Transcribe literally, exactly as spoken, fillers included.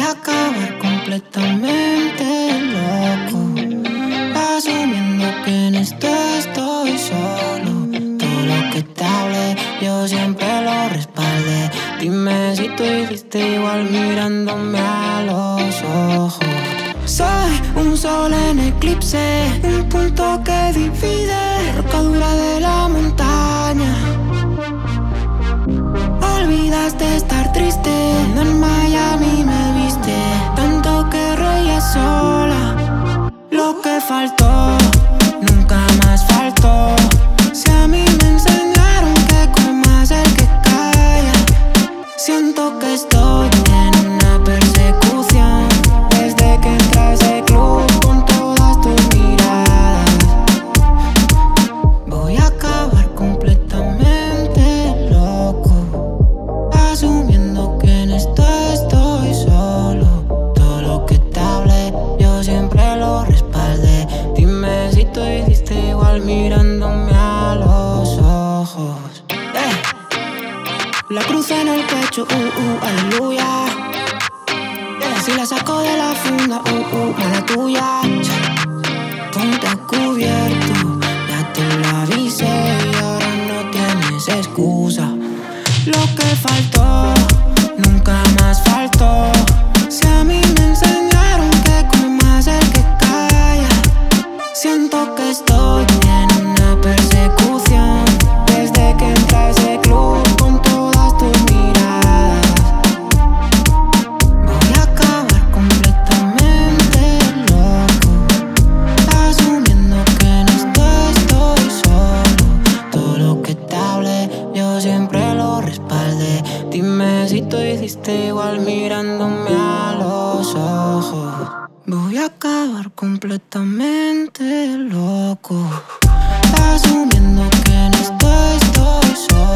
a acabar completamente loco, asumiendo que en esto estoy solo. Todo lo que te hablé, yo siempre lo respaldé. Dime si tú hiciste igual mirándome a los ojos. Soy un sol en eclipse, un punto que divide, roca dura de la montaña. Olvidaste estar triste, cuando en Miami me viste, tanto que reía sola. Lo que faltó, nunca más faltó. Si a mí me enseñaron que comas el que calla, siento que estoy en una persecución desde que entré a ese club con todas tus miradas. Voy a acabar completamente loco, asumiendo que en esto estoy solo. Todo lo que te hablé, yo siempre lo respaldé. Dime si tú hiciste igual mirándome a los ojos. eh. La cruz en el pecho, uh, uh, aleluya. eh. Si la saco de la funda, uh, uh, mala tuya. Ponte a cubierto, ya te lo avisé y ahora no tienes excusa. Lo que faltó, nunca más faltó. Si a mí me enseñaron que comas el que calla, siento que estoy en una persecución desde que entré a ese club con todas tus miradas. Voy a acabar completamente loco, asumiendo que en esto estoy solo. Todo lo que te hablé, yo siempre lo respaldé. Dime si tú hiciste igual mirándome a los ojos. Voy a acabar completamente loco, asumiendo que en esto estoy solo.